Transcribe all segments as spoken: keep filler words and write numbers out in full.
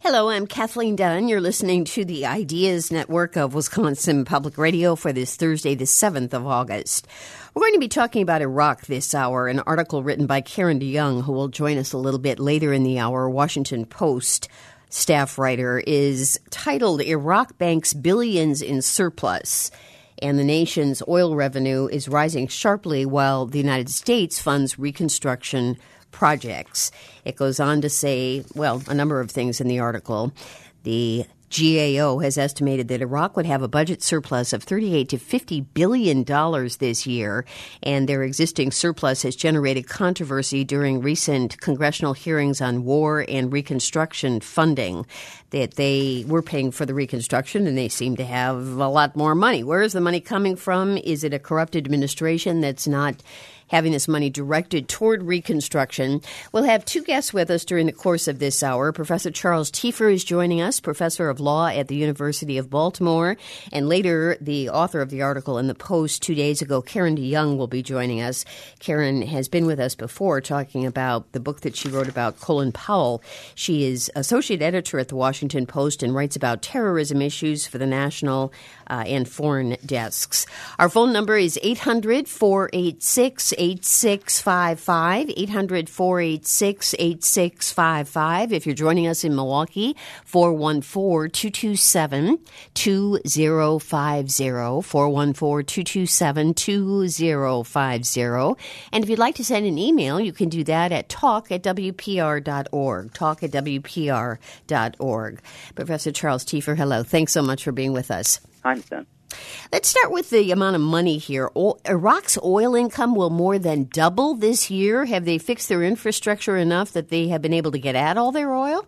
Hello, I'm Kathleen Dunn. You're listening to the Ideas Network of Wisconsin Public Radio for this Thursday, the seventh of August. We're going to be talking about Iraq this hour, an article written by Karen DeYoung, who will join us a little bit later in the hour. Washington Post staff writer is titled Iraq Banks Billions in Surplus. And the nation's oil revenue is rising sharply while the United States funds reconstruction projects. It goes on to say, well, a number of things in the article. The G A O has estimated that Iraq would have a budget surplus of thirty-eight to fifty billion dollars this year, and their existing surplus has generated controversy during recent congressional hearings on war and reconstruction funding. That they were paying for the reconstruction, and they seem to have a lot more money. Where is the money coming from? Is it a corrupt administration that's not having this money directed toward reconstruction? We'll have two guests with us during the course of this hour. Professor Charles Tiefer is joining us, professor of law at the University of Baltimore. And later, the author of the article in the Post two days ago, Karen DeYoung, will be joining us. Karen has been with us before talking about the book that she wrote about Colin Powell. She is associate editor at the Washington Post and writes about terrorism issues for the national uh, and foreign desks. Our phone number is eight hundred, four eight six, eight six five five, eight hundred, four eight six, eight six five five. If you're joining us in Milwaukee, four one four, two two seven, two zero five zero, four one four, two two seven, two zero five zero. And if you'd like to send an email, you can do that at talk at w p r dot org, talk at w p r dot org. Professor Charles Tiefer, hello. Thanks so much for being with us. Hi, Stan. Let's start with the amount of money here. O- Iraq's oil income will more than double this year. Have they fixed their infrastructure enough that they have been able to get at all their oil?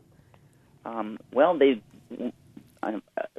Um, well, they, uh,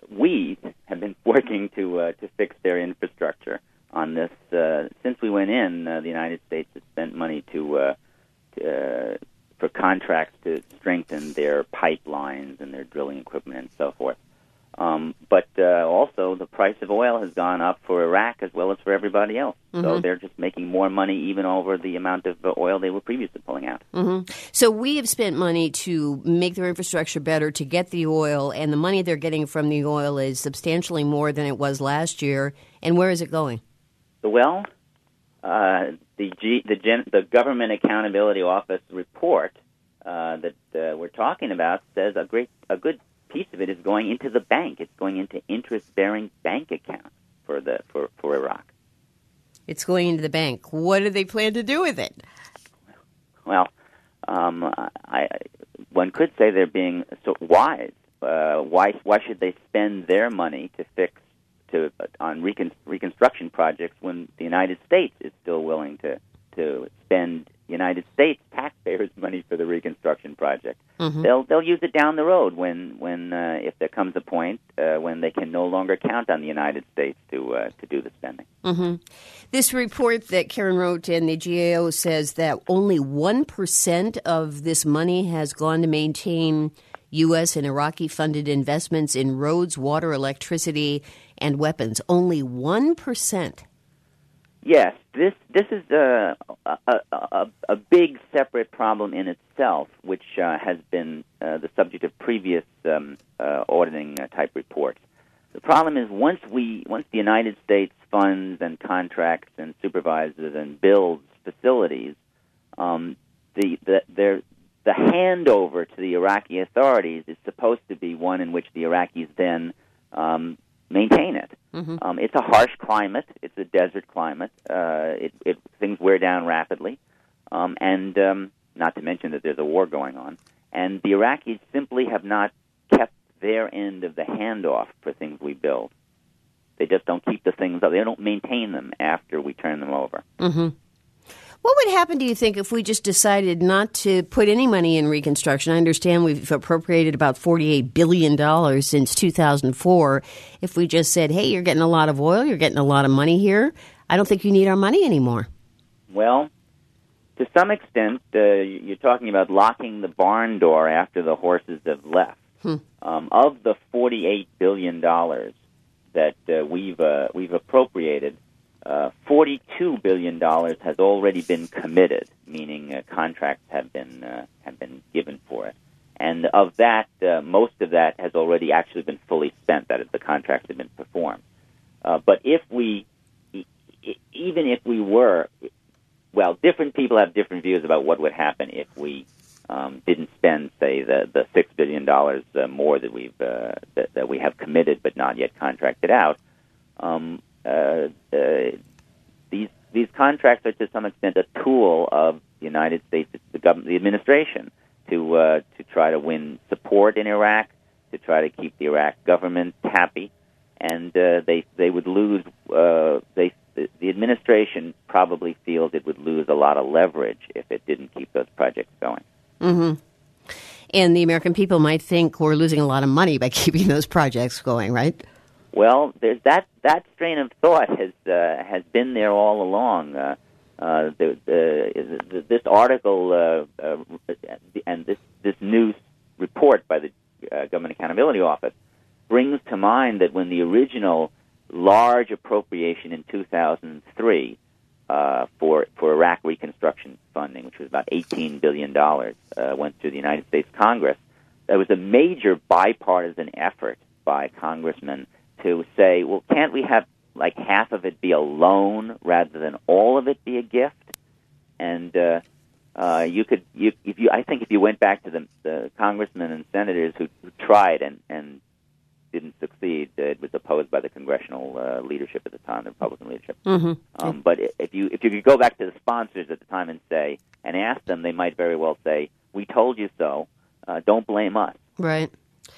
we have been working to uh, to fix their infrastructure on this. Uh, since we went in, uh, the United States has spent money to, uh, to uh, for contracts to strengthen their pipelines and their drilling equipment and so forth. Um, but uh, also, the price of oil has gone up for Iraq as well as for everybody else. Mm-hmm. So they're just making more money even over the amount of uh, oil they were previously pulling out. Mm-hmm. So we have spent money to make their infrastructure better, to get the oil, and the money they're getting from the oil is substantially more than it was last year. And where is it going? Well, uh, the G, the, Gen, the Government Accountability Office report uh, that uh, we're talking about says a great, a good piece of it is going into the bank. It's going into interest-bearing bank accounts for the for, for Iraq. It's going into the bank. What do they plan to do with it? Well, um, I, one could say they're being so wise. Uh, why why should they spend their money to fix to on recon, reconstruction projects when the United States is still willing to to spend United States taxpayers' money for the reconstruction project? Mm-hmm. They'll they'll use it down the road when when uh, if there comes a point uh, when they can no longer count on the United States to uh, to do the spending. Mm-hmm. This report that Karen wrote in the G A O says that only one percent of this money has gone to maintain U S and Iraqi funded investments in roads, water, electricity, and weapons. Only one percent. Yes, this this is a, a, a, a big separate problem in itself, which uh, has been uh, the subject of previous um, uh, auditing uh, type reports. The problem is once we once the United States funds and contracts and supervises and builds facilities, um, the the their, the handover to the Iraqi authorities is supposed to be one in which the Iraqis then um, maintain it. Mm-hmm. Um, it's a harsh climate. It's a desert climate. Uh, it, it, things wear down rapidly, um, and um, not to mention that there's a war going on. And the Iraqis simply have not kept their end of the handoff for things we build. They just don't keep the things up. They don't maintain them after we turn them over. Mm-hmm. What would happen, do you think, if we just decided not to put any money in reconstruction? I understand we've appropriated about forty-eight billion dollars since two thousand four. If we just said, hey, you're getting a lot of oil, you're getting a lot of money here, I don't think you need our money anymore. Well, to some extent, uh, you're talking about locking the barn door after the horses have left. Hmm. Um, of the forty-eight billion dollars that uh, we've uh, we've appropriated, Uh, forty-two billion dollars has already been committed, meaning uh, contracts have been uh, have been given for it, And of that, uh, most of that has already actually been fully spent. That is, the contracts have been performed. Uh, but if we, e- even if we were, well, different people have different views about what would happen if we um, didn't spend, say, the, the six billion dollars uh, more that we've uh, that, that we have committed but not yet contracted out. Um, uh, uh, these these contracts are to some extent a tool of the United States, the government, the administration, to uh, to try to win support in Iraq, to try to keep the Iraq government happy, and uh, they they would lose. Uh, they the, the administration probably feels it would lose a lot of leverage if it didn't keep those projects going. Mm-hmm. And the American people might think we're losing a lot of money by keeping those projects going, right? Well, there's that that strain of thought has uh, has been there all along. Uh, uh, the, the, the, this article uh, uh, and this this new report by the uh, Government Accountability Office brings to mind that when the original large appropriation in two thousand three uh, for for Iraq reconstruction funding, which was about eighteen billion dollars, uh, went through the United States Congress, there was a major bipartisan effort by congressmen to say, well, can't we have like half of it be a loan rather than all of it be a gift? And uh, uh, you could, you, if you, I think, if you went back to the, the congressmen and senators who, who tried and, and didn't succeed, uh, it was opposed by the congressional uh, leadership at the time, the Republican leadership. Mm-hmm. Um, but if you if you could go back to the sponsors at the time and say and ask them, they might very well say, "We told you so. Uh, don't blame us." Right.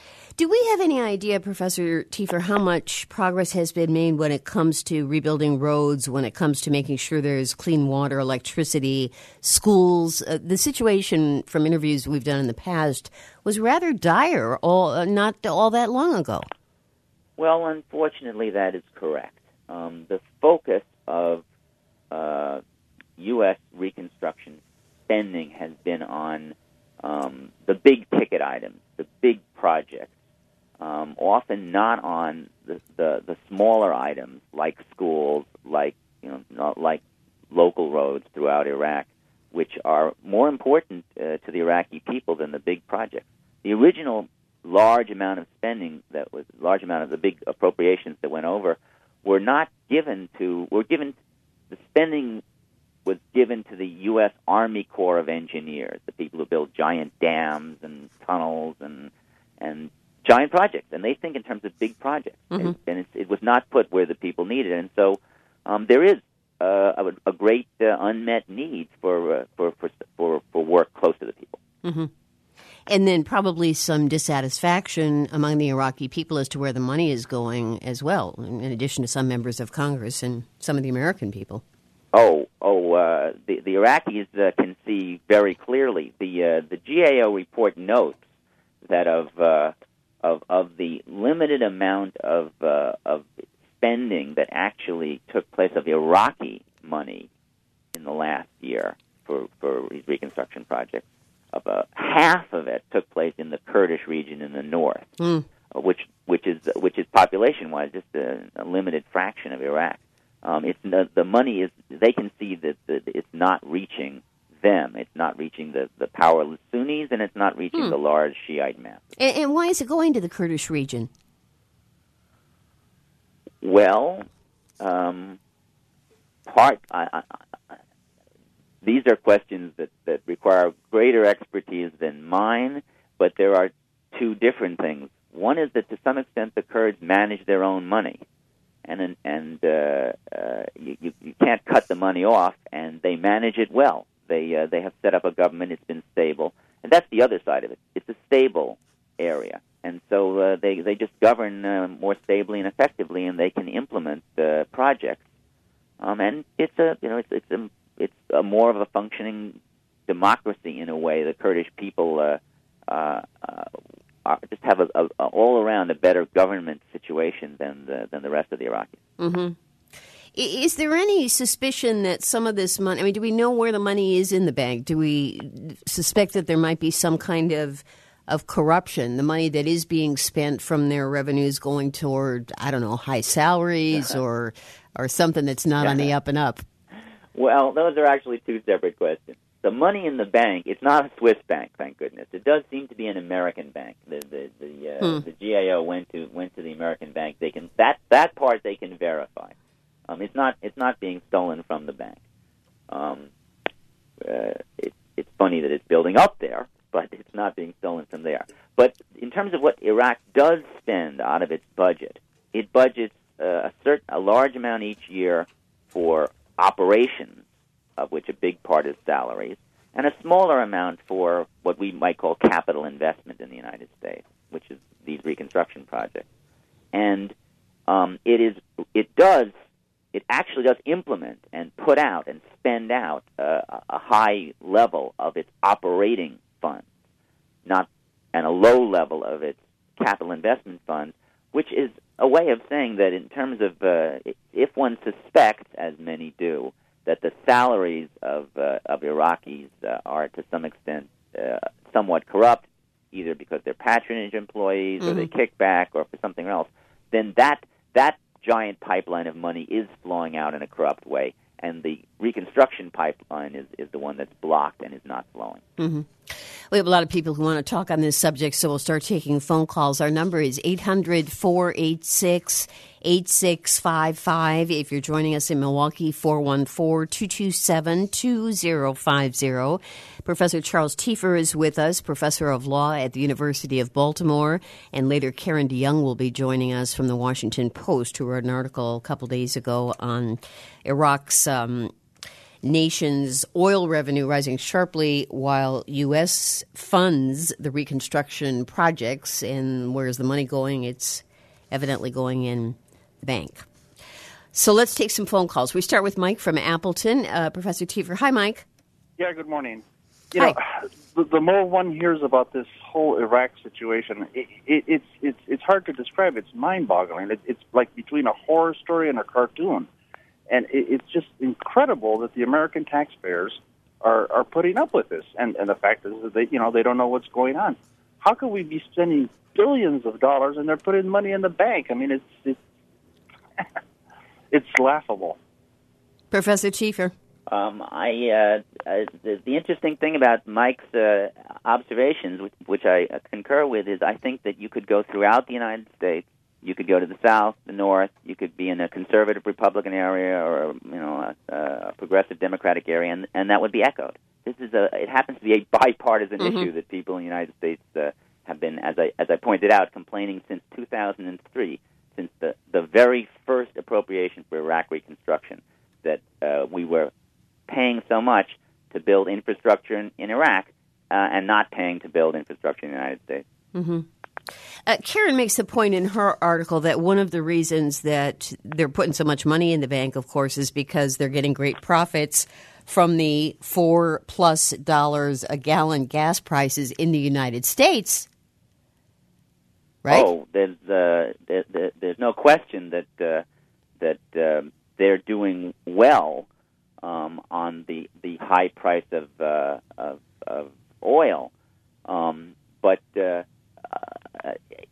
Do we have any idea, Professor Tiefer, how much progress has been made when it comes to rebuilding roads, when it comes to making sure there's clean water, electricity, schools? Uh, the situation from interviews we've done in the past was rather dire all, uh, not all that long ago. Well, unfortunately, that is correct. Um, the focus of uh, U S reconstruction spending has been on um, the big-ticket items, the big projects. Um, often not on the, the the smaller items like schools, like you know, not like local roads throughout Iraq, which are more important uh, to the Iraqi people than the big projects. The original large amount of spending that was large amount of the big appropriations that went over were not given to were given the spending was given to the U S Army Corps of Engineers, the people who build giant dams and tunnels and and giant projects, and they think in terms of big projects, mm-hmm. and, and it, it was not put where the people needed it. And so um, there is uh, a, a great uh, unmet need for, uh, for for for for work close to the people. Mm-hmm. And then probably some dissatisfaction among the Iraqi people as to where the money is going as well, in addition to some members of Congress and some of the American people. Oh, oh, uh, the, the Iraqis uh, can see very clearly. The uh, the G A O report notes that of uh, Of, of the limited amount of uh, of spending that actually took place of Iraqi money in the last year for, for these reconstruction projects, about half of it took place in the Kurdish region in the north, mm. uh, which which is which is population wise just a, a limited fraction of Iraq. Um, it's the, the money is they can see that the, it's not reaching them. It's not reaching the, the powerless Sunnis, and it's not reaching hmm. the large Shiite masses. And, and why is it going to the Kurdish region? Well, um, part I, I, I, these are questions that, that require greater expertise than mine, but there are two different things. One is that to some extent the Kurds manage their own money, and and uh, uh, you, you, you can't cut the money off, and they manage it well. They uh, they have set up a government. It's been stable, and that's the other side of it. It's a stable area, and so uh, they they just govern uh, more stably and effectively, and they can implement uh, projects. Um, and it's a you know it's it's a it's a more of a functioning democracy in a way. The Kurdish people uh, uh, uh, are, just have a, a, a all around a better government situation than the, than the rest of the Iraqis. Mm-hmm. Is there any suspicion that some of this money, I mean, do we know where the money is in the bank? Do we suspect that there might be some kind of of corruption, the money that is being spent from their revenues going toward, I don't know, high salaries or or something that's not on the up and up? Well, those are actually two separate questions. So the money in the bank, it's not a Swiss bank, thank goodness. It does seem to be an American bank. The the the, uh, hmm. the G A O went to went to the American bank. They can that that part they can verify. Um, it's not it's not being stolen from the bank. Um, uh, it, it's funny that it's building up there, but it's not being stolen from there. But in terms of what Iraq does spend out of its budget, it budgets uh, a certain a large amount each year for operations, of which a big part is salaries, and a smaller amount for what we might call capital investment in the United States, which is these reconstruction projects. And um, it is it does it actually does implement and put out and spend out uh, a high level of its operating funds, not and a low level of its capital investment funds, which is a way of saying that in terms of uh, if one suspects, as many do, that the salaries of uh, of Iraqis uh, are to some extent uh, somewhat corrupt, either because they're patronage employees mm-hmm. or they kick back or for something else, then that that giant pipeline of money is flowing out in a corrupt way, and the reconstruction pipeline is, is the one that's blocked and is not flowing. Mm-hmm. We have a lot of people who want to talk on this subject, so we'll start taking phone calls. Our number is eight hundred, four eight six, eight six five five. If you're joining us in Milwaukee, four one four, two two seven, two zero five zero. Professor Charles Tiefer is with us, professor of law at the University of Baltimore, and later Karen DeYoung will be joining us from the Washington Post, who wrote an article a couple days ago on Iraq's um, nation's oil revenue rising sharply while U S funds the reconstruction projects. And where's the money going? It's evidently going in the bank. So let's take some phone calls. We start with Mike from Appleton. Uh, Professor Tiefer. Hi, Mike. Yeah, good morning. You Hi. know, the, the more one hears about this whole Iraq situation, it, it, it's it's it's hard to describe. It's mind-boggling. It, it's like between a horror story and a cartoon. And it's just incredible that the American taxpayers are, are putting up with this. And, and the fact is that they, you know, they don't know what's going on. How can we be spending billions of dollars and they're putting money in the bank? I mean, it's it's, it's laughable. Professor Tiefer. Um, I uh, uh, the, the interesting thing about Mike's uh, observations, which, which I uh, concur with, is I think that you could go throughout the United States. You could go to the south, the north. You could be in a conservative Republican area or you know a, a progressive Democratic area, and, and that would be echoed. This is a. It happens to be a bipartisan mm-hmm. issue that people in the United States uh, have been, as I as I pointed out, complaining since two thousand three, since the the very first appropriation for Iraq reconstruction, that uh, we were paying so much to build infrastructure in, in Iraq uh, and not paying to build infrastructure in the United States. Mm-hmm. Uh, Karen makes the point in her article that one of the reasons that they're putting so much money in the bank, of course, is because they're getting great profits from the four plus dollars a gallon gas prices in the United States. Right? Oh, there's uh, there, there, there's no question that uh, that uh, they're doing well um, on the the high price of uh, of, of oil, um, but. Uh, Uh,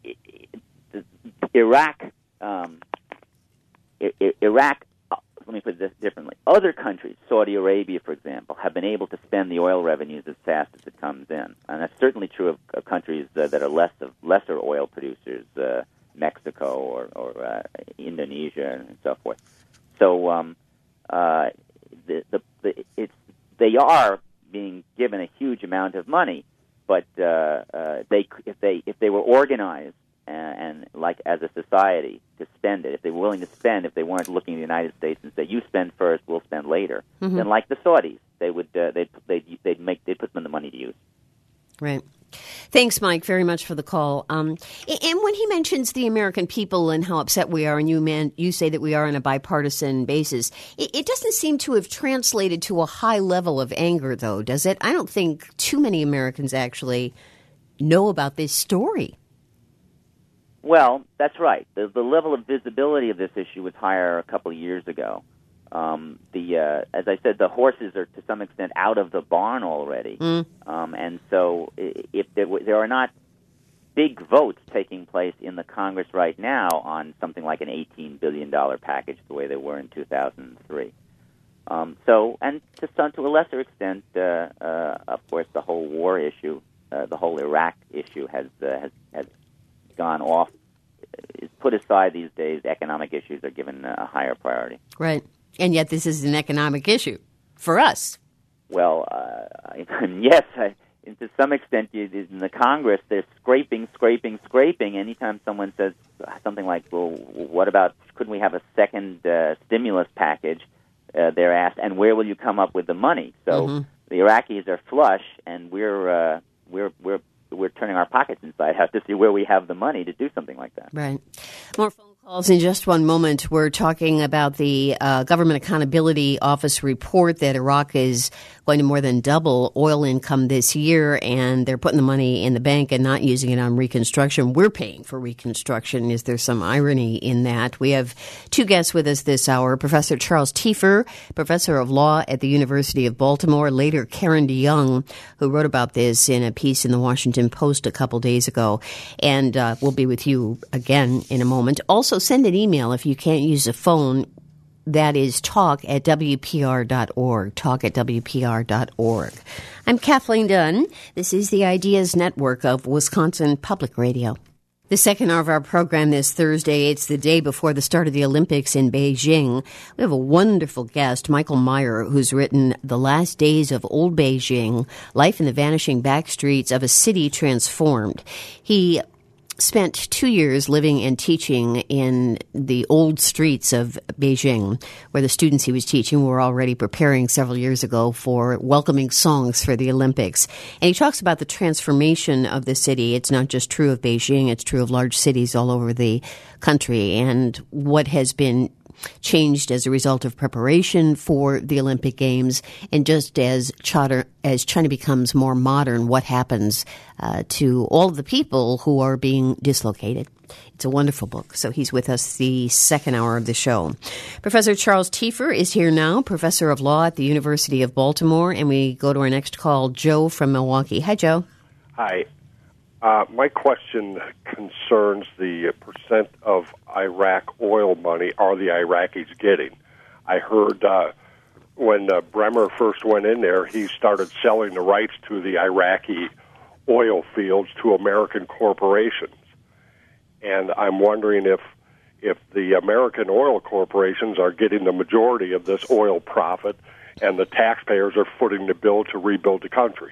Iraq, um, Iraq. Uh, let me put this differently. Other countries, Saudi Arabia, for example, have been able to spend the oil revenues as fast as it comes in, and that's certainly true of, of countries uh, that are less of lesser oil producers, uh, Mexico or, or uh, Indonesia, and so forth. So, um, uh, the, the, the, it's they are being given a huge amount of money. But uh, uh, they, if they if they were organized and, and like as a society to spend it, if they were willing to spend, if they weren't looking at the United States and say, "You spend first, we'll spend later," mm-hmm. then like the Saudis, they would uh, they they they'd make they put them the money to use. Right. Thanks, Mike, very much for the call. Um, and when he mentions the American people and how upset we are, and you man, you say that we are on a bipartisan basis, it, it doesn't seem to have translated to a high level of anger, though, does it? I don't think too many Americans actually know about this story. Well, that's right. The, the level of visibility of this issue was higher a couple of years ago. Um, the uh, as I said, the horses are to some extent out of the barn already, mm. um, and so if there, w- there are not big votes taking place in the Congress right now on something like an eighteen billion dollars package, the way they were in two thousand three. Um, so, and to some, to a lesser extent, uh, uh, of course, the whole war issue, uh, the whole Iraq issue has uh, has has gone off, is put aside these days. Economic issues are given a higher priority. Right, and yet this is an economic issue for us. Well, uh, yes, I, to some extent, in the Congress, they're scraping, scraping, scraping. Anytime someone says something like, "Well, what about? Couldn't we have a second uh, stimulus package?" Uh, they're asked, and where will you come up with the money? So mm-hmm. the Iraqis are flush, and we're uh, we're we're we're turning our pockets inside out to see where we have the money to do something like that. Right. More phone calls in just one moment. We're talking about the uh, Government Accountability Office report that Iraq is going to more than double oil income this year, and they're putting the money in the bank and not using it on reconstruction. We're paying for reconstruction. Is there some irony in that? We have two guests with us this hour. Professor Charles Tiefer, professor of law at the University of Baltimore, later Karen DeYoung, who wrote about this in a piece in the Washington Post a couple days ago, and uh, we'll be with you again in a moment. Also, send an email if you can't use a phone. That is talk at W P R dot org, talk at W P R dot org. I'm Kathleen Dunn. This is the Ideas Network of Wisconsin Public Radio. The second hour of our program this Thursday, it's the day before the start of the Olympics in Beijing. We have a wonderful guest, Michael Meyer, who's written The Last Days of Old Beijing, Life in the Vanishing Backstreets of a City Transformed. He spent two years living and teaching in the old streets of Beijing, where the students he was teaching were already preparing several years ago for welcoming songs for the Olympics. And he talks about the transformation of the city. It's not just true of Beijing, it's true of large cities all over the country, and what has been changed as a result of preparation for the Olympic Games, and just as China, as China becomes more modern, what happens uh, to all of the people who are being dislocated. It's a wonderful book. So he's with us the second hour of the show. Professor Charles Tiefer is here now, professor of law at the University of Baltimore, and we go to our next call, Joe from Milwaukee. Hi, Joe. Hi. Uh, my question concerns the percent of Iraq oil money are the Iraqis getting. I heard uh, when uh, Bremer first went in there, he started selling the rights to the Iraqi oil fields to American corporations. And I'm wondering if if the American oil corporations are getting the majority of this oil profit and the taxpayers are footing the bill to rebuild the country.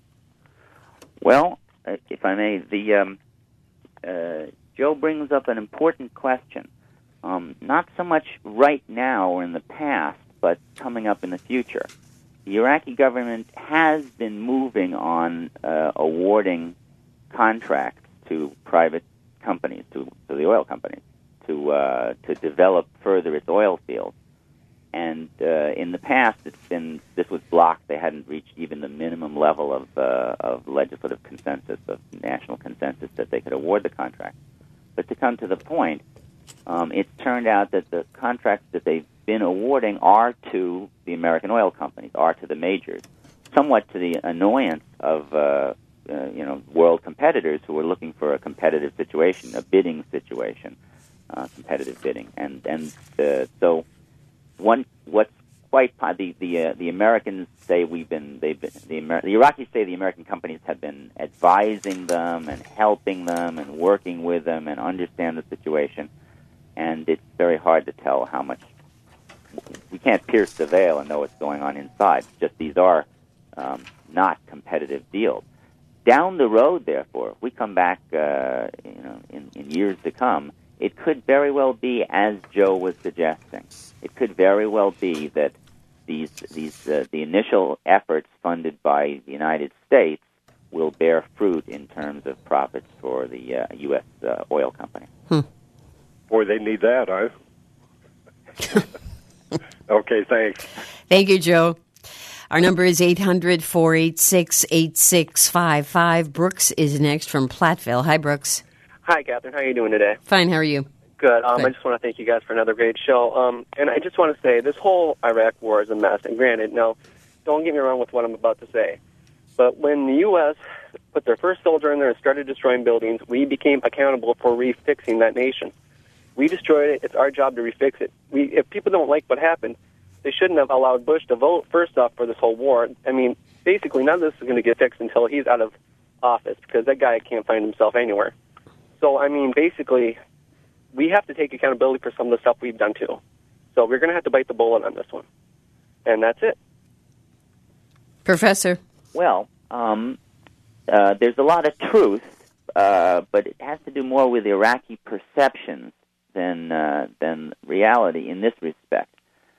Well, if I may, the um, uh, Joe brings up an important question. Um, not so much right now or in the past, but coming up in the future. The Iraqi government has been moving on uh, awarding contracts to private companies, to, to the oil companies, to uh, to develop further its oil fields. And uh, in the past, it's been this was blocked. They hadn't reached even the minimum level of uh, of legislative consensus, of national consensus, that they could award the contract. But to come to the point, um, it's turned out that the contracts that they've been awarding are to the American oil companies, are to the majors, somewhat to the annoyance of uh, uh, you know world competitors who are looking for a competitive situation, a bidding situation, uh, competitive bidding, and and uh, so. One, what's quite the the uh, the Americans say we've been they've been the Amer- the Iraqis say the American companies have been advising them and helping them and working with them and understand the situation, and it's very hard to tell how much we can't pierce the veil and know what's going on inside. It's just these are um, not competitive deals. Down the road, therefore, if we come back, uh, you know, in, in years to come, it could very well be, as Joe was suggesting, it could very well be that these these uh, the initial efforts funded by the United States will bear fruit in terms of profits for the uh, U S uh, oil company. Hmm. Boy, they need that, huh? Okay, thanks. Thank you, Joe. Our number is eight hundred, four eight six, eight six five five. Brooks is next from Platteville. Hi, Brooks. Hi, Catherine. How are you doing today? Fine. How are you? Good. Um, Good. I just want to thank you guys for another great show. Um, and I just want to say this whole Iraq war is a mess. And granted, now, don't get me wrong with what I'm about to say. But when the U S put their first soldier in there and started destroying buildings, we became accountable for refixing that nation. We destroyed it. It's our job to refix it. We, if people don't like what happened, they shouldn't have allowed Bush to vote first off for this whole war. I mean, basically, none of this is going to get fixed until he's out of office because that guy can't find himself anywhere. So, I mean, basically, we have to take accountability for some of the stuff we've done too. So we're going to have to bite the bullet on this one. And that's it. Professor? Well, um, uh, there's a lot of truth, uh, but it has to do more with Iraqi perceptions than uh, than reality in this respect.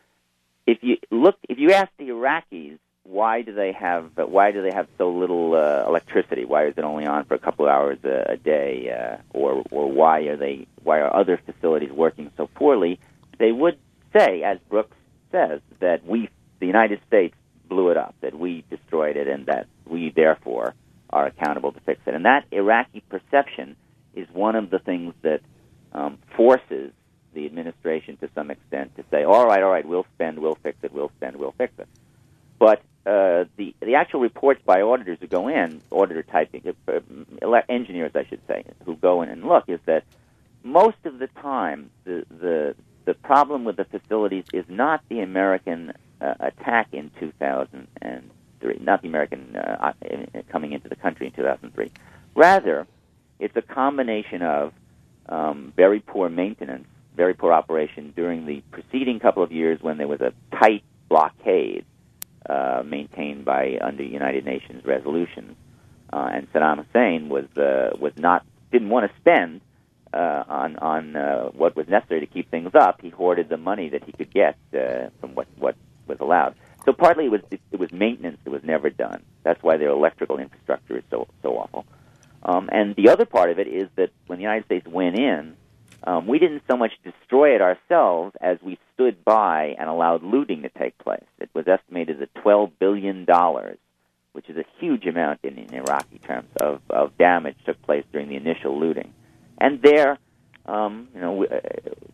If you look, if you ask the Iraqis why do they have why do they have so little uh, electricity? Why is it only on for a couple of hours a, a day? Uh, or or why are they why are other facilities working so poorly? They would say, as Brooks says, that we, the United States, blew it up, that we destroyed it, and that we therefore are accountable to fix it. And that Iraqi perception is one of the things that um, forces the administration to some extent to say, all right, all right, we'll spend, we'll fix it, we'll spend, we'll fix it. But uh, the the actual reports by auditors who go in, auditor type, uh, engineers, I should say, who go in and look, is that most of the time the the, the problem with the facilities is not the American uh, attack in two thousand three, not the American uh, coming into the country in two thousand three. Rather, it's a combination of um, very poor maintenance, very poor operation during the preceding couple of years when there was a tight blockade uh, maintained by under United Nations resolutions, uh, and Saddam Hussein was uh, was not didn't want to spend uh, on on uh, what was necessary to keep things up. He hoarded the money that he could get uh, from what what was allowed. So partly it was it was maintenance that was never done. That's why their electrical infrastructure is so so awful. Um, and the other part of it is that when the United States went in, um, we didn't so much destroy it ourselves as we stood by and allowed looting to take place. It was estimated that twelve billion dollars, which is a huge amount in, in Iraqi terms, of, of damage took place during the initial looting. And there, um, you know, uh,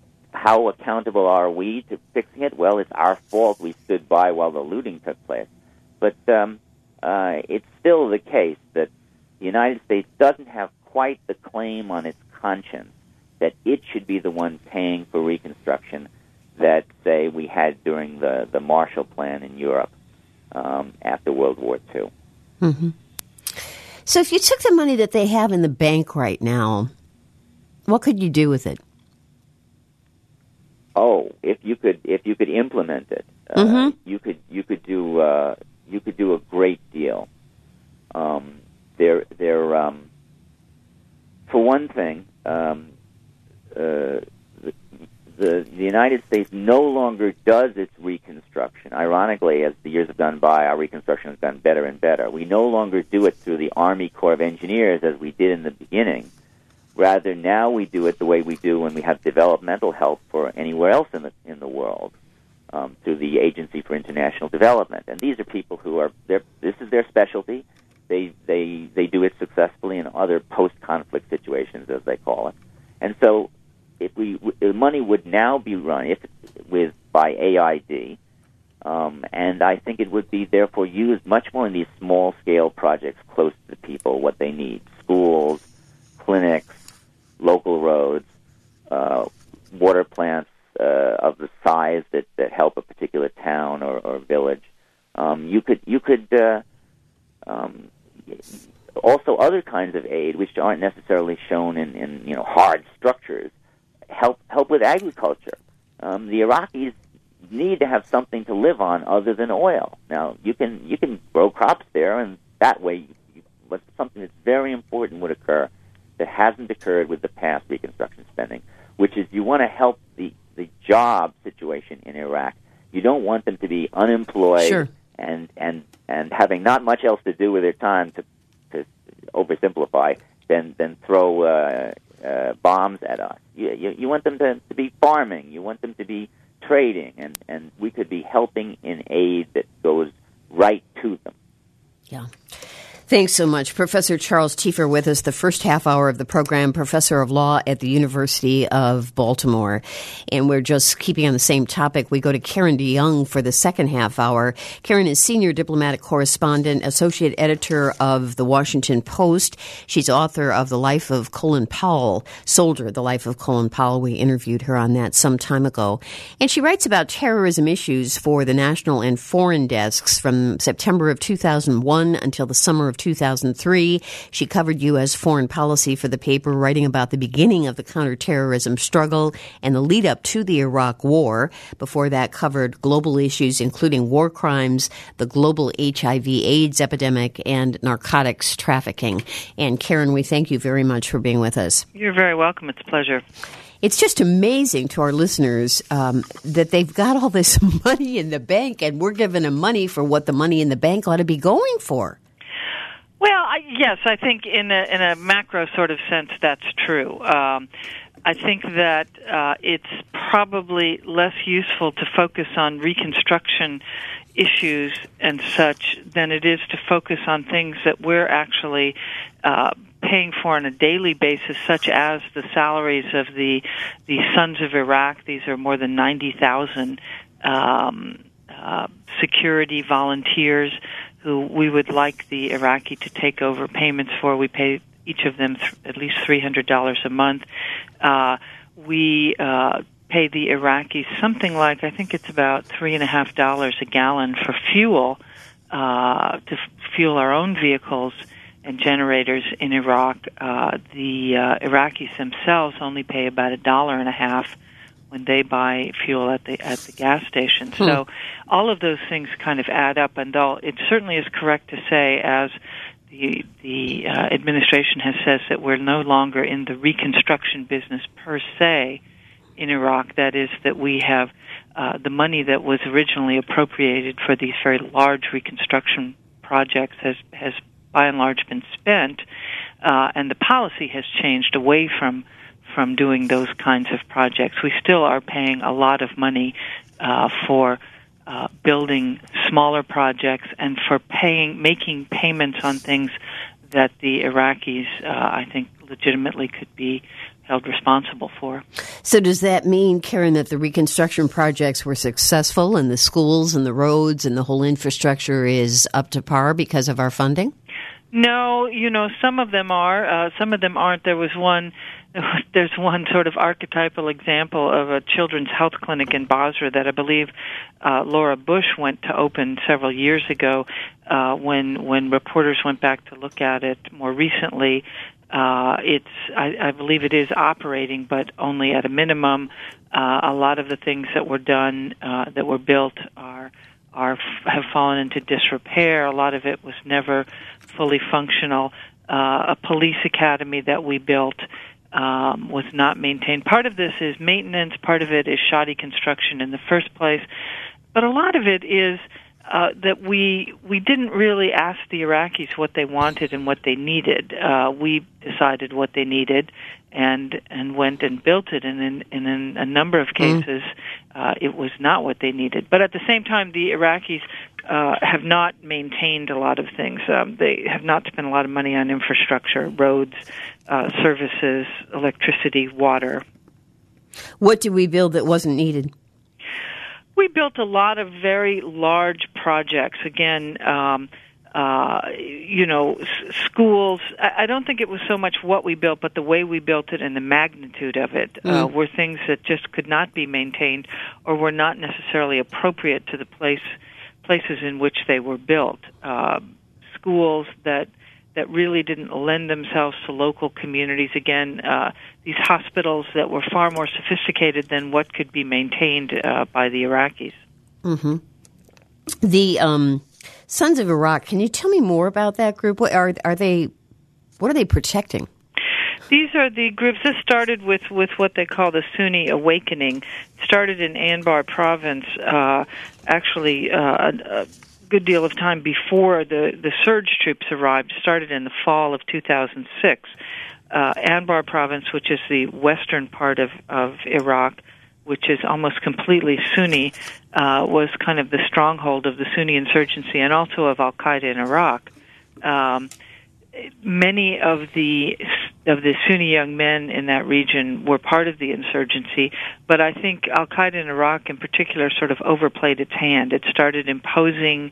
how accountable are we to fixing it? Well, it's our fault we stood by while the looting took place. But um, uh, it's still the case that the United States doesn't have quite the claim on its conscience that it should be the one paying for reconstruction that, say, we had during the, the Marshall Plan in Europe um, after World War Two. Mm-hmm. So if you took the money that they have in the bank right now, what could you do with it? Oh, if you could, if you could implement it, uh, mm-hmm. you could, you could do, uh, you could do a great deal. Um, there, there. Um, for one thing, um, uh, the, the the United States no longer does its reconstruction. Ironically, as the years have gone by, our reconstruction has gotten better and better. We no longer do it through the Army Corps of Engineers as we did in the beginning. Rather, now we do it the way we do when we have developmental help for anywhere else in the in the world, um, through the Agency for International Development. And these are people who are this is their specialty. They they they do it successfully in other post-conflict situations, as they call it. And so, if we the money would now be run if with by A I D, um, and I think it would be therefore used much more in these small-scale projects close to the people, what they need: schools, clinics, local roads, uh, water plants uh, of the size that, that help a particular town or, or village. Um, you could you could uh, um, also other kinds of aid, which aren't necessarily shown in, in you know hard structures, help help with agriculture. Um, the Iraqis need to have something to live on other than oil. Now you can you can grow crops there, and that way, you, but something that's very important would occur that hasn't occurred with the past reconstruction spending, which is you want to help the, the job situation in Iraq. You don't want them to be unemployed sure. and, and, and having not much else to do with their time, to, to oversimplify, than, than throw uh, uh, bombs at us. You, you, you want them to, to be farming. You want them to be trading, and, and we could be helping in aid that goes right to them. Yeah. Thanks so much. Professor Charles Tiefer with us the first half hour of the program, professor of law at the University of Baltimore. And we're just keeping on the same topic. We go to Karen DeYoung for the second half hour. Karen is senior diplomatic correspondent, associate editor of The Washington Post. She's author of The Life of Colin Powell, Soldier, The Life of Colin Powell. We interviewed her on that some time ago. And she writes about terrorism issues for the national and foreign desks from September of two thousand one until the summer of two thousand three. She covered U S foreign policy for the paper, writing about the beginning of the counterterrorism struggle and the lead up to the Iraq War. Before that, covered global issues, including war crimes, the global H I V AIDS epidemic, and narcotics trafficking. And Karen, we thank you very much for being with us. You're very welcome. It's a pleasure. It's just amazing to our listeners um, that they've got all this money in the bank, and we're giving them money for what the money in the bank ought to be going for. Well, I, yes, I think in a, in a macro sort of sense that's true. Um, I think that uh, it's probably less useful to focus on reconstruction issues and such than it is to focus on things that we're actually uh, paying for on a daily basis, such as the salaries of the the Sons of Iraq. These are more than ninety thousand um, uh, security volunteers who we would like the Iraqi to take over payments for. We pay each of them th- at least three hundred dollars a month. Uh, we uh, pay the Iraqis something like, I think it's about three and a half dollars a gallon for fuel uh, to f- fuel our own vehicles and generators in Iraq. Uh, the uh, Iraqis themselves only pay about a dollar and a half when they buy fuel at the at the gas station. Hmm. So all of those things kind of add up, and though it certainly is correct to say, as the the uh, administration has said, that we're no longer in the reconstruction business per se in Iraq. That is, that we have uh, the money that was originally appropriated for these very large reconstruction projects has has by and large been spent, uh, and the policy has changed away from from doing those kinds of projects. We still are paying a lot of money uh, for uh, building smaller projects and for paying, making payments on things that the Iraqis, uh, I think, legitimately could be held responsible for. So does that mean, Karen, that the reconstruction projects were successful and the schools and the roads and the whole infrastructure is up to par because of our funding? No, you know, some of them are, uh, some of them aren't. There was one, there's one sort of archetypal example of a children's health clinic in Basra that I believe uh, Laura Bush went to open several years ago. Uh, when when reporters went back to look at it more recently, uh, it's I, I believe it is operating, but only at a minimum. Uh, a lot of the things that were done, uh, that were built, are are have fallen into disrepair. A lot of it was never fully functional. Uh, a police academy that we built um, was not maintained. Part of this is maintenance. Part of it is shoddy construction in the first place. But a lot of it is uh, that we we didn't really ask the Iraqis what they wanted and what they needed. Uh, we decided what they needed and and went and built it. And in, and in a number of cases, uh, it was not what they needed. But at the same time, the Iraqis Uh, have not maintained a lot of things. Um, they have not spent a lot of money on infrastructure, roads, uh, services, electricity, water. What did we build that wasn't needed? We built a lot of very large projects. Again, um, uh, you know, s- schools. I, I don't think it was so much what we built, but the way we built it and the magnitude of it mm. uh, were things that just could not be maintained or were not necessarily appropriate to the place places in which they were built, uh, schools that that really didn't lend themselves to local communities. Again, uh, these hospitals that were far more sophisticated than what could be maintained uh, by the Iraqis. Mm-hmm. The um, Sons of Iraq. Can you tell me more about that group? What are are they? What are they protecting? These are the groups. This started with, with what they call the Sunni Awakening. It started in Anbar province, uh, actually uh, a, a good deal of time before the, the surge troops arrived. Started in the fall of two thousand six. Uh, Anbar province, which is the western part of, of Iraq, which is almost completely Sunni, uh, was kind of the stronghold of the Sunni insurgency and also of Al-Qaeda in Iraq. Um, many of the of the Sunni young men in that region were part of the insurgency, but I think Al-Qaeda in Iraq in particular sort of overplayed its hand. It started imposing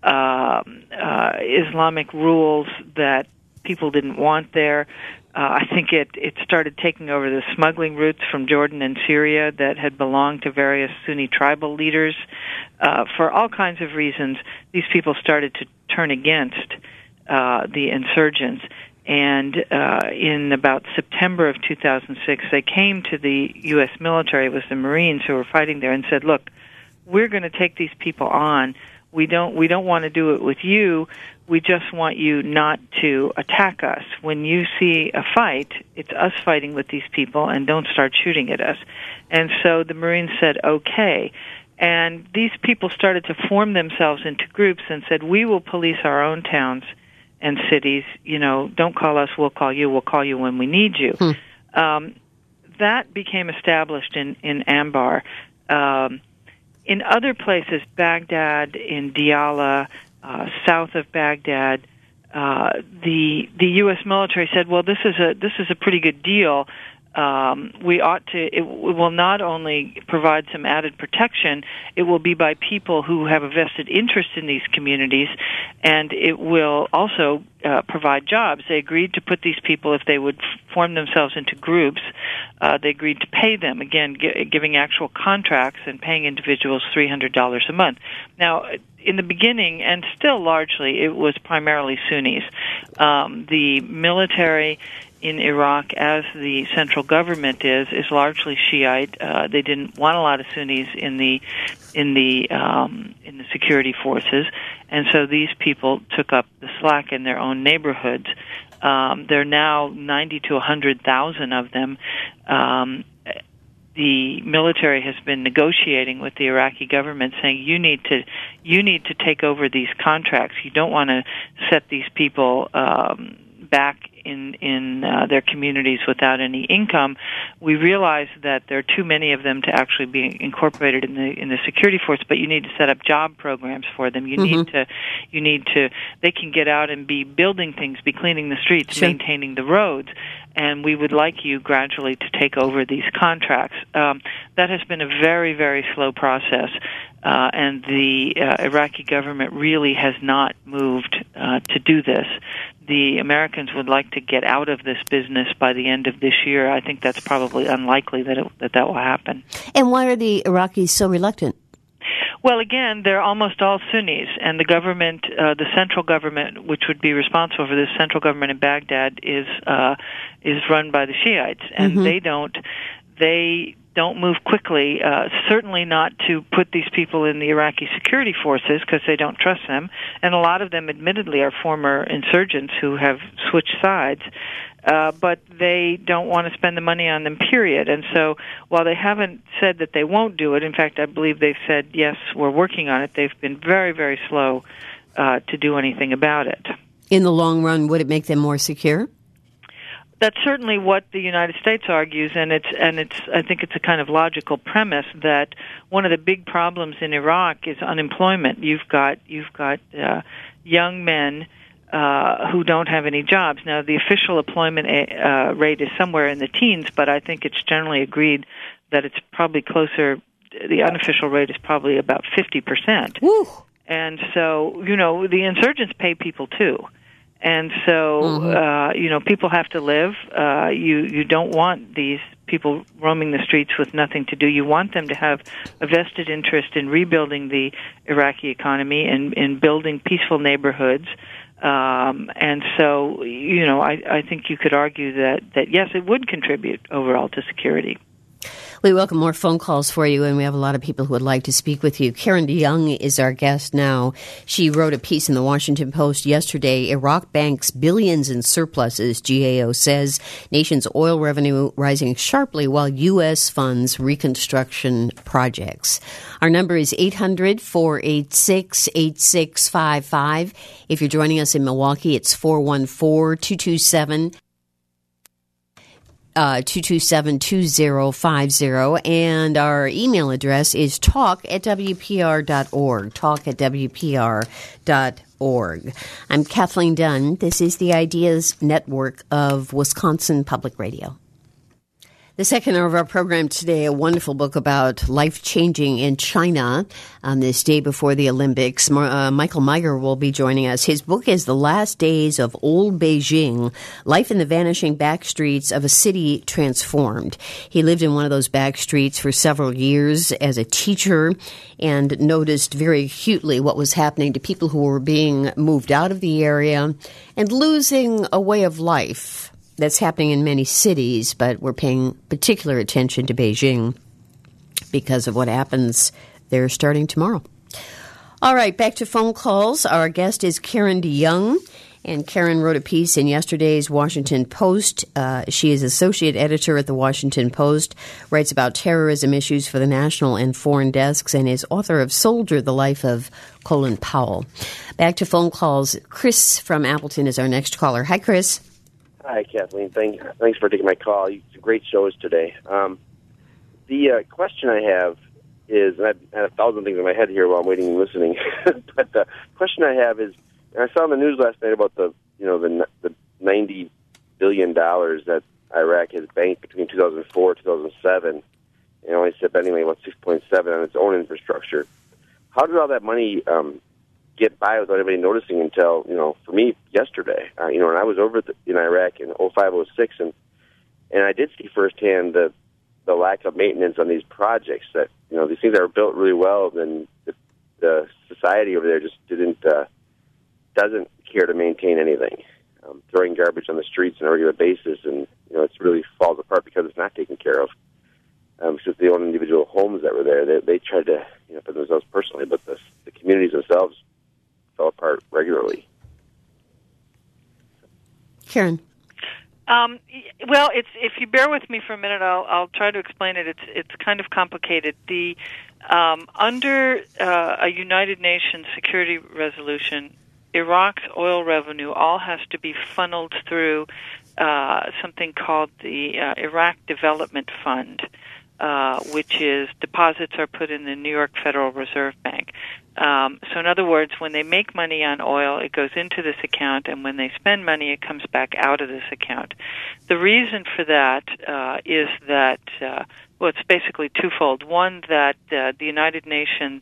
uh, uh, Islamic rules that people didn't want there. Uh, I think it, it started taking over the smuggling routes from Jordan and Syria that had belonged to various Sunni tribal leaders. Uh, for all kinds of reasons, these people started to turn against uh, the insurgents. And uh, in about September of two thousand six, they came to the U S military, it was the Marines who were fighting there, and said, look, we're going to take these people on. We don't we don't want to do it with you. We just want you not to attack us. When you see a fight, it's us fighting with these people, and don't start shooting at us. And so the Marines said, okay. And these people started to form themselves into groups and said, we will police our own towns and cities. You know, don't call us, we'll call you. We'll call you when we need you. Hmm. Um, that became established in, in Anbar. Um, in other places, Baghdad, in Diyala, uh, south of Baghdad, uh, the the U S military said, well, this is a this is a pretty good deal. Um, we ought to, it, it will not only provide some added protection, it will be by people who have a vested interest in these communities, and it will also uh, provide jobs. They agreed to put these people, if they would form themselves into groups, uh, they agreed to pay them, again, gi- giving actual contracts and paying individuals three hundred dollars a month. Now, in the beginning, and still largely, it was primarily Sunnis. Um, the military in Iraq, as the central government is, is largely Shiite. Uh, they didn't want a lot of Sunnis in the in the um, in the security forces, and so these people took up the slack in their own neighborhoods. Um, there are now ninety to a hundred thousand of them. Um, the military has been negotiating with the Iraqi government, saying you need to you need to take over these contracts. You don't want to set these people um, back in in uh, their communities without any income. We realize that there are too many of them to actually be incorporated in the in the security force, but you need to set up job programs for them. You mm-hmm. need to you need to they can get out and be building things, be cleaning the streets, sure. maintaining the roads, and we would like you gradually to take over these contracts. Um, that has been a very, very slow process, uh, and the uh, Iraqi government really has not moved uh, to do this. The Americans would like to get out of this business by the end of this year. I think that's probably unlikely that it, that, that will happen. And why are the Iraqis so reluctant? Well, again, they're almost all Sunnis, and the government, uh, the central government, which would be responsible for this central government in Baghdad, is uh, is run by the Shiites, and mm-hmm. they don't they don't move quickly. Uh, certainly not to put these people in the Iraqi security forces because they don't trust them, and a lot of them, admittedly, are former insurgents who have switched sides. Uh, but they don't want to spend the money on them, period. And so while they haven't said that they won't do it, in fact, I believe they've said, yes, we're working on it, they've been very, very slow uh, to do anything about it. In the long run, would it make them more secure? That's certainly what the United States argues, and it's and it's. I think it's a kind of logical premise that one of the big problems in Iraq is unemployment. You've got you've got uh, young men Uh, who don't have any jobs. Now, the official employment uh, rate is somewhere in the teens, but I think it's generally agreed that it's probably closer, the unofficial rate is probably about fifty percent. Woo. And so, you know, the insurgents pay people too. And so, mm-hmm. uh, you know, people have to live. Uh, you, you don't want these people roaming the streets with nothing to do. You want them to have a vested interest in rebuilding the Iraqi economy and in building peaceful neighborhoods. Um, and so, you know, I, I think you could argue that, that, yes, it would contribute overall to security. We welcome more phone calls for you, and we have a lot of people who would like to speak with you. Karen DeYoung is our guest now. She wrote a piece in the Washington Post yesterday, Iraq banks billions in surpluses, G A O says. Nation's oil revenue rising sharply while U S funds reconstruction projects. Our number is eight hundred, four eight six, eight six five five. If you're joining us in Milwaukee, it's four one four, two two seven, Uh, two two seven, two zero five zero, and our email address is talk at W P R dot org, talk at W P R dot org. I'm Kathleen Dunn. This is the Ideas Network of Wisconsin Public Radio. The second hour of our program today, a wonderful book about life-changing in China on this day before the Olympics. Uh, Michael Meiger will be joining us. His book is The Last Days of Old Beijing, Life in the Vanishing Backstreets of a City Transformed. He lived in one of those backstreets for several years as a teacher and noticed very acutely what was happening to people who were being moved out of the area and losing a way of life. That's happening in many cities, but we're paying particular attention to Beijing because of what happens there starting tomorrow. All right, back to phone calls. Our guest is Karen DeYoung, and Karen wrote a piece in yesterday's Washington Post. Uh, she is associate editor at the Washington Post, writes about terrorism issues for the national and foreign desks, and is author of Soldier, the Life of Colin Powell. Back to phone calls. Chris from Appleton is our next caller. Hi, Chris. Hi, Kathleen. Thank, thanks for taking my call. It's great shows today. Um, the uh, question I have is, and I've had a thousand things in my head here while I'm waiting and listening, but the question I have is, I saw in the news last night about the, you know, the, the ninety billion dollars that Iraq has banked between two thousand four and two thousand seven, and only spent anyway about six point seven on its own infrastructure. How did all that money um, get by without anybody noticing until, you know, for me, yesterday. Uh, you know, and I was over the, in Iraq in oh five, oh six, and and I did see firsthand the the lack of maintenance on these projects. That, you know, these things are built really well, then the, the society over there just didn't uh, doesn't care to maintain anything. Um, throwing garbage on the streets on a regular basis, and, you know, it really falls apart because it's not taken care of. Um, since they own individual homes that were there, they, they tried to, you know, for themselves personally, but the, the communities themselves fell apart regularly. Karen. Um, well, it's if you bear with me for a minute, I'll I'll try to explain it. It's it's kind of complicated. The um, under uh, a United Nations security resolution, Iraq's oil revenue all has to be funneled through uh, something called the uh, Iraq Development Fund, uh, which is deposits are put in the New York Federal Reserve Bank. Um, so in other words, when they make money on oil, it goes into this account, and when they spend money, it comes back out of this account. The reason for that uh, is that, uh, well, it's basically twofold. One, that uh, the United Nations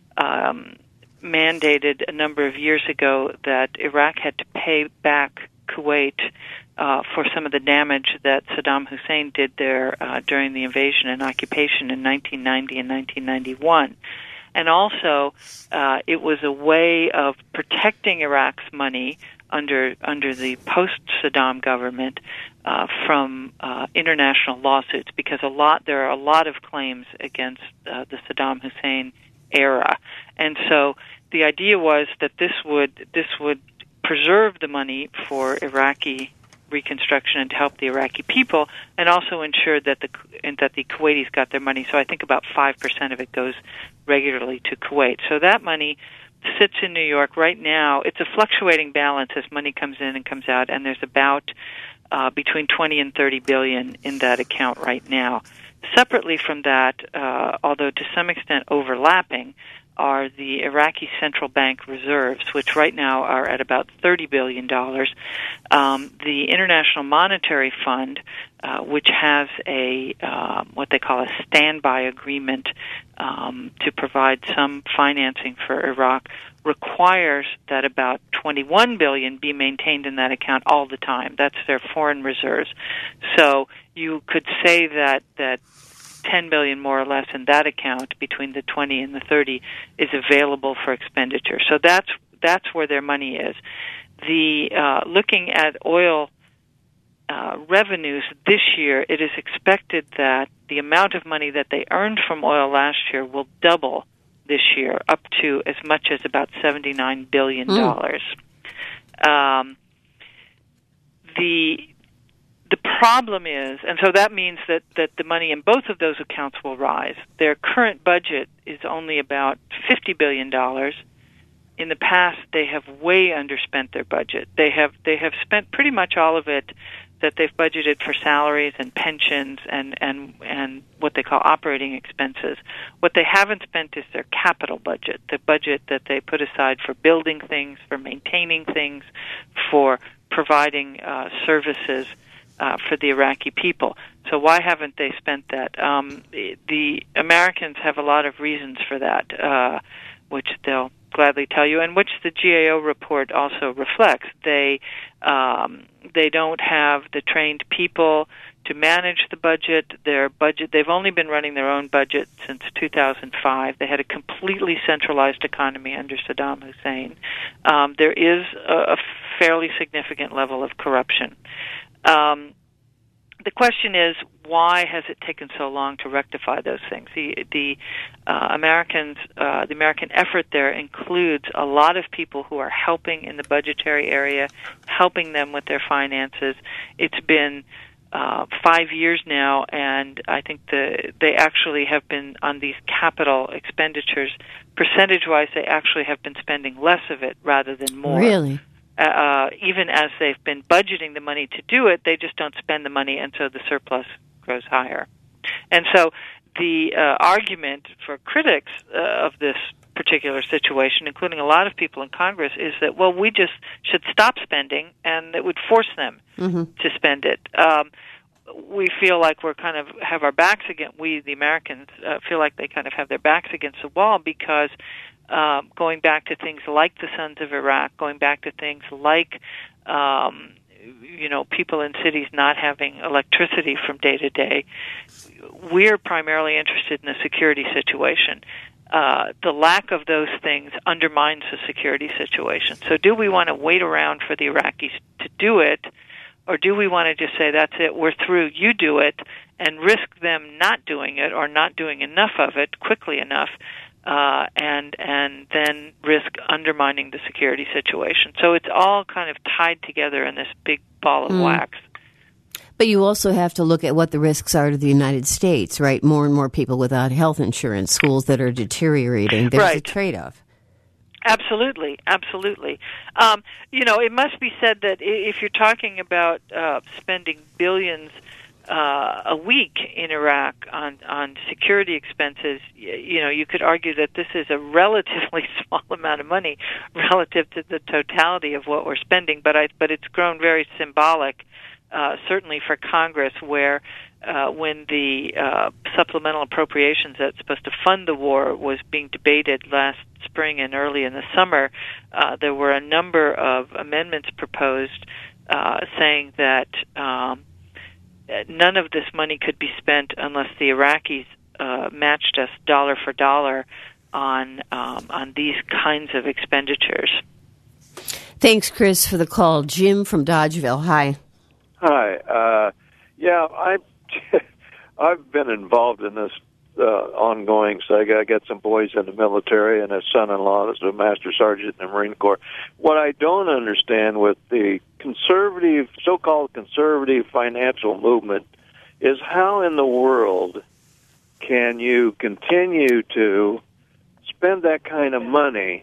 um, mandated a number of years ago that Iraq had to pay back Kuwait uh, for some of the damage that Saddam Hussein did there uh, during the invasion and occupation in nineteen ninety and nineteen ninety-one. And also, uh, it was a way of protecting Iraq's money under under the post-Saddam government uh, from uh, international lawsuits, because a lot there are a lot of claims against uh, the Saddam Hussein era, and so the idea was that this would this would preserve the money for Iraqi reconstruction and to help the Iraqi people, and also ensure that the and that the Kuwaitis got their money. So I think about five percent of it goes regularly to Kuwait. So that money sits in New York right now. It's a fluctuating balance as money comes in and comes out, and there's about uh, between twenty and thirty billion in that account right now. Separately from that, uh, although to some extent overlapping, are the Iraqi central bank reserves, which right now are at about thirty billion dollars. Um, the International Monetary Fund, uh, which has a uh, what they call a standby agreement um, to provide some financing for Iraq, requires that about twenty-one billion dollars be maintained in that account all the time. That's their foreign reserves. So you could say that that ten billion dollars more or less in that account between the twenty and the thirty is available for expenditure. So that's that's where their money is. The uh, looking at oil uh, revenues this year, it is expected that the amount of money that they earned from oil last year will double this year, up to as much as about seventy-nine billion dollars. Mm. Um, the The problem is, and so that means that, that the money in both of those accounts will rise. Their current budget is only about fifty billion dollars. In the past, they have way underspent their budget. They have they have spent pretty much all of it that they've budgeted for salaries and pensions and, and, and what they call operating expenses. What they haven't spent is their capital budget, the budget that they put aside for building things, for maintaining things, for providing uh, services uh, for the Iraqi people. So why haven't they spent that? Um, the Americans have a lot of reasons for that, uh, which they'll gladly tell you, and which the G A O report also reflects. They um, they don't have the trained people to manage the budget. Their budget, they've only been running their own budget since two thousand five. They had a completely centralized economy under Saddam Hussein. Um, there is a, a fairly significant level of corruption. Um, the question is, why has it taken so long to rectify those things? The, the uh, Americans, uh, the American effort there includes a lot of people who are helping in the budgetary area, helping them with their finances. It's been uh, five years now, and I think the, they actually have been on these capital expenditures. Percentage-wise, they actually have been spending less of it rather than more. Really? Uh, even as they've been budgeting the money to do it, they just don't spend the money, and so the surplus grows higher. And so the uh, argument for critics uh, of this particular situation, including a lot of people in Congress, is that, well, we just should stop spending, and it would force them mm-hmm. to spend it. Um, we feel like we're kind of have our backs against, we, the Americans, uh, feel like they kind of have their backs against the wall because Uh, going back to things like the Sons of Iraq, going back to things like, um, you know, people in cities not having electricity from day to day, we're primarily interested in the security situation. Uh, the lack of those things undermines the security situation. So do we want to wait around for the Iraqis to do it, or do we want to just say, that's it, we're through, you do it, and risk them not doing it or not doing enough of it quickly enough, Uh, and and then risk undermining the security situation. So it's all kind of tied together in this big ball of mm. wax. But you also have to look at what the risks are to the United States, right? More and more people without health insurance, schools that are deteriorating. There's right. a trade-off. Absolutely, absolutely. Um, you know, it must be said that if you're talking about uh, spending billions Uh, a week in Iraq on, on security expenses, you, you know, you could argue that this is a relatively small amount of money relative to the totality of what we're spending, but I, but it's grown very symbolic, uh, certainly for Congress, where uh, when the uh, supplemental appropriations that's supposed to fund the war was being debated last spring and early in the summer, uh, there were a number of amendments proposed uh, saying that um, none of this money could be spent unless the Iraqis uh, matched us dollar for dollar on um, on these kinds of expenditures. Thanks, Chris, for the call. Jim from Dodgeville. Hi. Hi. Uh, yeah, I I've been involved in this uh, ongoing saga. I got some boys in the military and a son-in-law that's a master sergeant in the Marine Corps. What I don't understand with the conservative, so-called conservative financial movement is how in the world can you continue to spend that kind of money?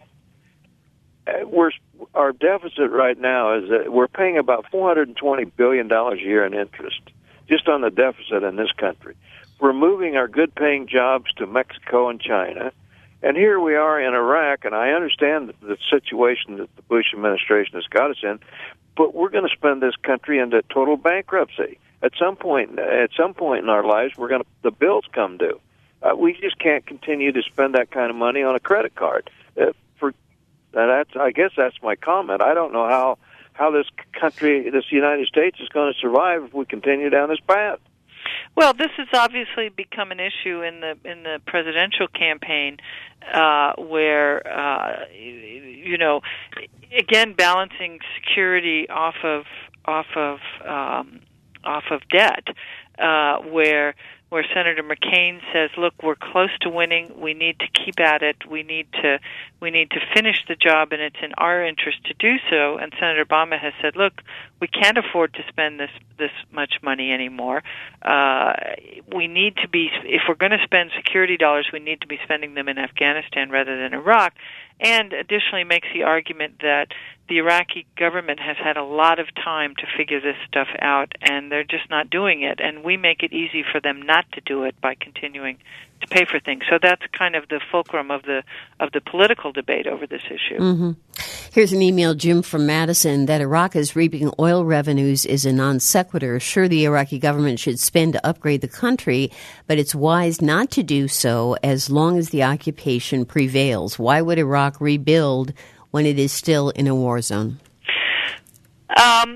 We're, our deficit right now is that we're paying about four hundred twenty billion dollars a year in interest just on the deficit in this country. We're moving our good-paying jobs to Mexico and China, and here we are in Iraq, and I understand the situation that the Bush administration has got us in, but we're going to spend this country into total bankruptcy. At some point, at some point in our lives, we're going to the bills come due. Uh, we just can't continue to spend that kind of money on a credit card. Uh, for uh, that's, I guess that's my comment. I don't know how how this country, this United States, is going to survive if we continue down this path. Well, this has obviously become an issue in the in the presidential campaign, uh, where uh, you know, again, balancing security off of off of um, off of debt, uh, where where Senator McCain says, "Look, we're close to winning. We need to keep at it. We need to we need to finish the job, and it's in our interest to do so." And Senator Obama has said, "Look, we can't afford to spend this this much money anymore. Uh, we need to be if we're going to spend security dollars, we need to be spending them in Afghanistan rather than Iraq." And additionally, makes the argument that the Iraqi government has had a lot of time to figure this stuff out, and they're just not doing it. And we make it easy for them not to do it by continuing to pay for things. So that's kind of the fulcrum of the of the political debate over this issue. Mm-hmm. Here's an email, Jim from Madison, that Iraq is reaping oil revenues is a non sequitur. Sure, the Iraqi government should spend to upgrade the country, but it's wise not to do so as long as the occupation prevails. Why would Iraq rebuild when it is still in a war zone? Um,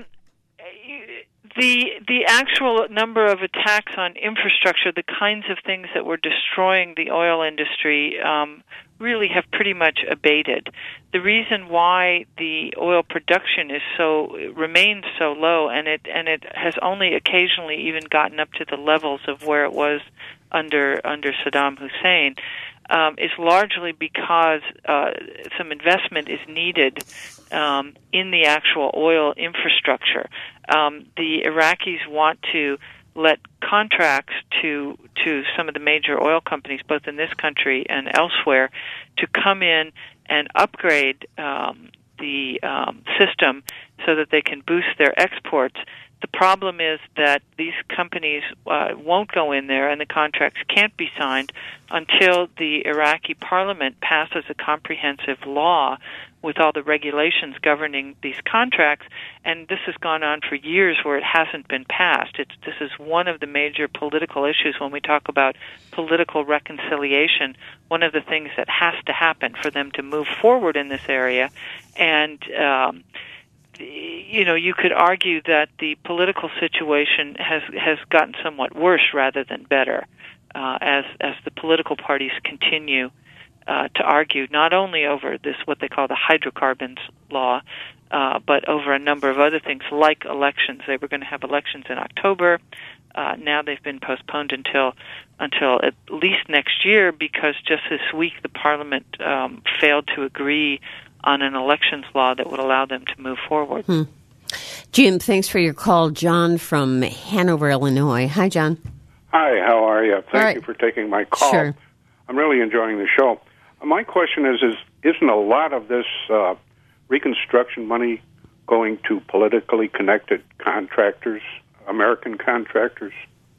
the the actual number of attacks on infrastructure, the kinds of things that were destroying the oil industry, um, really have pretty much abated. The reason why the oil production is so remains so low, and it and it has only occasionally even gotten up to the levels of where it was under under Saddam Hussein, um, is largely because uh, some investment is needed um, in the actual oil infrastructure. Um, the Iraqis want to let contracts to to some of the major oil companies, both in this country and elsewhere, to come in and upgrade um, the um, system so that they can boost their exports. The problem is that these companies uh, won't go in there, and the contracts can't be signed until the Iraqi parliament passes a comprehensive law with all the regulations governing these contracts. And this has gone on for years where it hasn't been passed. It's, this is one of the major political issues when we talk about political reconciliation, one of the things that has to happen for them to move forward in this area. And um, you know, you could argue that the political situation has has gotten somewhat worse rather than better uh, as as the political parties continue uh, to argue not only over this what they call the hydrocarbons law, uh, but over a number of other things like elections. They were going to have elections in October. Uh, now they've been postponed until until at least next year because just this week the Parliament um, failed to agree on an elections law that would allow them to move forward. Hmm. Jim, thanks for your call. John from Hanover, Illinois. Hi, John. Hi, how are you? Thank right. you for taking my call. Sure. I'm really enjoying the show. My question is, is isn't a lot of this uh, reconstruction money going to politically connected contractors, American contractors?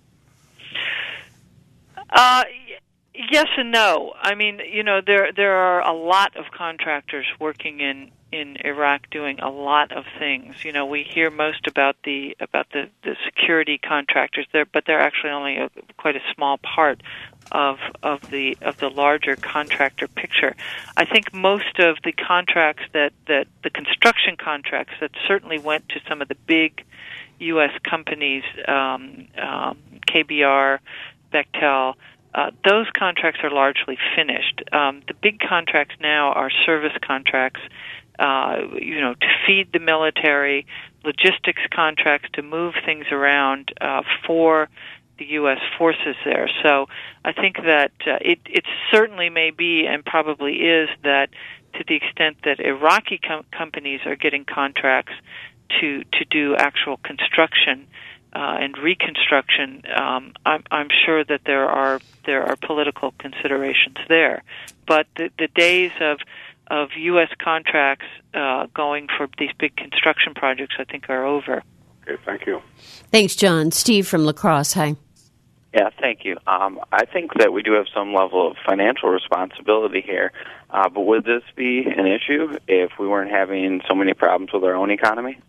Uh Yes and no. I mean, you know, there there are a lot of contractors working in, in Iraq doing a lot of things. You know, we hear most about the about the, the security contractors there, but they're actually only a, quite a small part of of the of the larger contractor picture. I think most of the contracts that, that the construction contracts that certainly went to some of the big U S companies, um, um, K B R, Bechtel. Uh, those contracts are largely finished. Um, the big contracts now are service contracts, uh, you know, to feed the military, logistics contracts to move things around uh, for the U S forces there. So I think that uh, it, it certainly may be and probably is that to the extent that Iraqi com- companies are getting contracts to to do actual construction Uh, and reconstruction, um, I'm, I'm sure that there are there are political considerations there. But the, the days of of U S contracts uh, going for these big construction projects, I think, are over. Okay, thank you. Thanks, John. Steve from La Crosse. Hi. Yeah, thank you. Um, I think that we do have some level of financial responsibility here, uh, but would this be an issue if we weren't having so many problems with our own economy?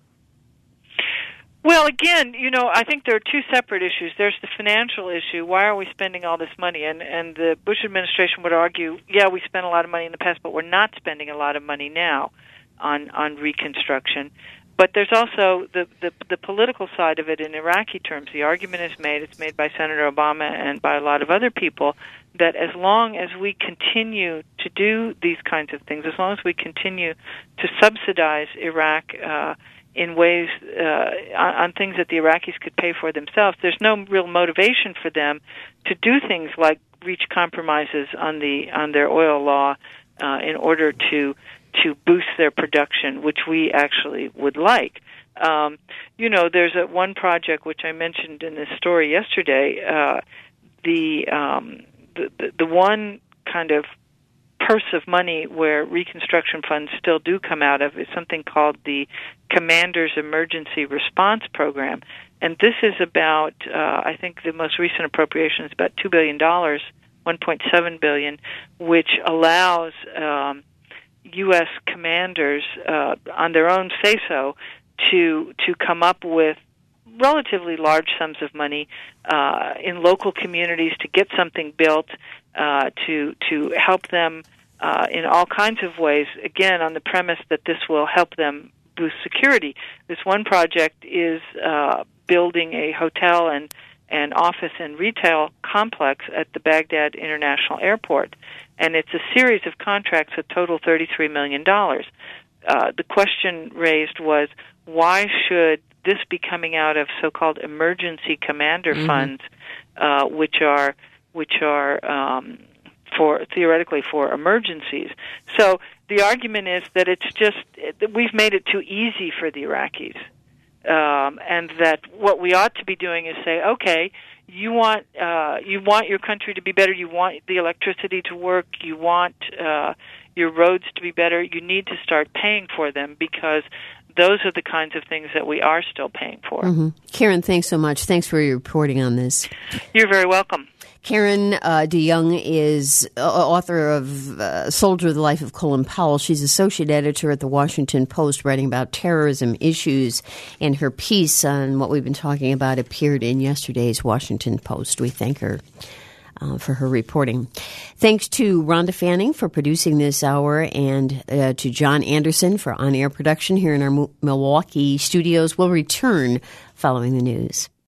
Well, again, you know, I think there are two separate issues. There's the financial issue. Why are we spending all this money? And and the Bush administration would argue, yeah, we spent a lot of money in the past, but we're not spending a lot of money now on on reconstruction. But there's also the, the, the political side of it in Iraqi terms. The argument is made, it's made by Senator Obama and by a lot of other people, that as long as we continue to do these kinds of things, as long as we continue to subsidize Iraq uh in ways, uh, on, on things that the Iraqis could pay for themselves, there's no real motivation for them to do things like reach compromises on the on their oil law uh, in order to to boost their production, which we actually would like. Um, you know, there's a one project which I mentioned in this story yesterday. Uh, the, um, the the the one kind of purse of money where reconstruction funds still do come out of is something called the Commander's Emergency Response Program. And this is about, uh, I think the most recent appropriation is about two billion dollars, one point seven billion dollars, which allows um, U S commanders uh, on their own say-so to to come up with relatively large sums of money uh, in local communities to get something built, uh, to to help them uh, in all kinds of ways, again, on the premise that this will help them boost security. This one project is uh, building a hotel and, and office and retail complex at the Baghdad International Airport, and it's a series of contracts that total thirty-three million dollars. Uh, the question raised was, why should this be coming out of so-called emergency commander mm-hmm. funds, uh, which are which are um, for theoretically for emergencies? So the argument is that it's just that we've made it too easy for the Iraqis, um, and that what we ought to be doing is say, okay, you want uh, you want your country to be better, you want the electricity to work, you want uh, your roads to be better. You need to start paying for them, because those are the kinds of things that we are still paying for. Mm-hmm. Karen, thanks so much. Thanks for your reporting on this. You're very welcome. Karen uh, DeYoung is uh, author of uh, Soldier, the Life of Colin Powell. She's associate editor at the Washington Post, writing about terrorism issues, and her piece on what we've been talking about appeared in yesterday's Washington Post. We thank her Uh, for her reporting. Thanks to Rhonda Fanning for producing this hour, and uh, to John Anderson for on-air production here in our Mo- Milwaukee studios. We'll return following the news.